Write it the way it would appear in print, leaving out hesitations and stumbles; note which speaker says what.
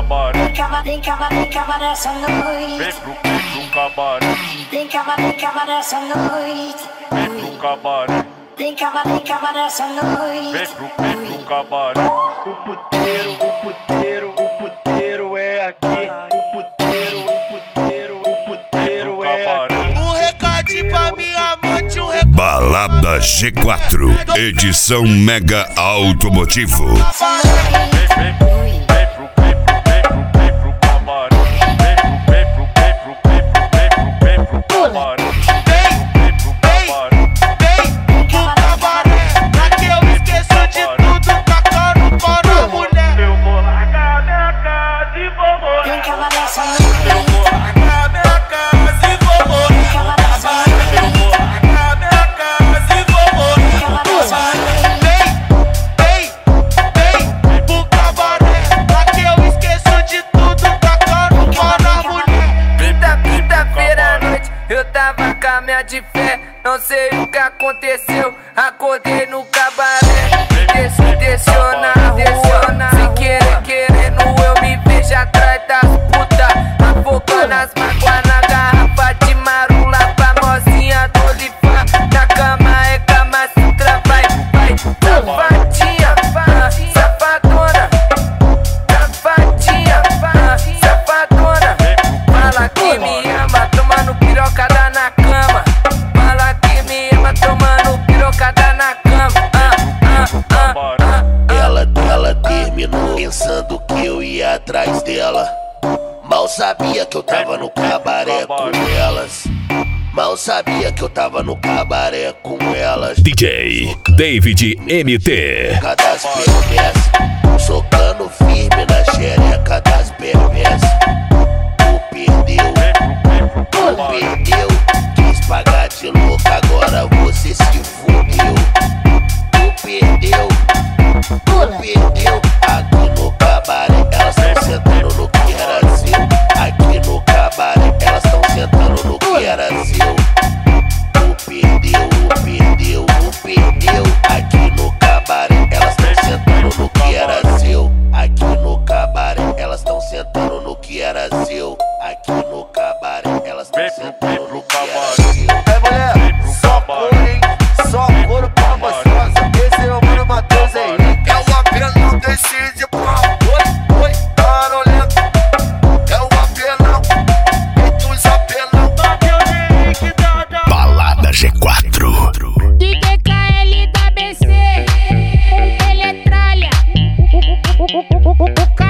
Speaker 1: cabaré.
Speaker 2: Tem cabaré essa noite.
Speaker 1: Vem pro cabaré.
Speaker 2: Tem cabaré essa noite.
Speaker 1: Vem pro cabaré.
Speaker 2: Tem cabaré essa noite.
Speaker 1: Vem pro cabaré.
Speaker 3: O puteiro é aqui. O puteiro é aqui.
Speaker 4: Um recadinho pra minha amante, um recadinho.
Speaker 5: Balada G4, edição Mega Automotivo.
Speaker 1: Vem pro cabaré. Vem pro cabaré.
Speaker 4: Vem pro cabaré, pra que eu esqueça de tudo, tacando pau na mulher.
Speaker 3: Eu vou largar minha casa e vou morar.
Speaker 2: Tem cabaré essa noite.
Speaker 4: Eu vou largar minha casa e vou morar.
Speaker 2: Tem cabaré essa noite.
Speaker 4: Eu vou largar minha casa e vou morar.
Speaker 2: Cabaré essa noite.
Speaker 4: Vem pro cabaré, pra que eu esqueça de tudo, tacando pau na mulher.
Speaker 6: Quinta-feira à noite, eu tava com a minha de fé. Não sei o que aconteceu, acordei no cabaré. Desceu na rua, sem querer, querendo eu me vejo atrás das putas, afogando as mágoas na garrafa de marula, famosinha do Olifá. Na cama é cama sutra, vai, safadinha, safadona, safadinha, safadona. Fala que me ama, tomando pirocada na cama. Fala que me ama, tomando pirocada na cama.
Speaker 4: Ela terminou pensando que eu ia atrás dela. Mal sabia que eu tava no cabaré com elas. Mal sabia que eu tava no cabaré com elas.
Speaker 5: DJ David MT.
Speaker 4: Das perversas, socando firme na xereca das perversas. Tu perdeu, quis pagar de louco, agora você se fudeu. Tu perdeu, aqui no cabaré, elas tão sentando no que era seu. Aqui no cabaré, elas tão sentando no que era seu. Tu perdeu, aqui no cabaré, elas tão sentando no que era seu. Aqui no cabaré, elas tão sentando no que era seu. Aqui no cabaré, elas tão sentando no que era seu.
Speaker 3: É mulher, só couro, hein? Só couro pra gostosa. Esse é o Mano Matheus Henrique.
Speaker 4: É o apelão decide pau.
Speaker 3: Oi, barulhento.
Speaker 4: É o apelão, e dos apelão.
Speaker 3: Matheus Henrique,
Speaker 5: Balada G4.
Speaker 7: DJ KL da BC, ele é tralha.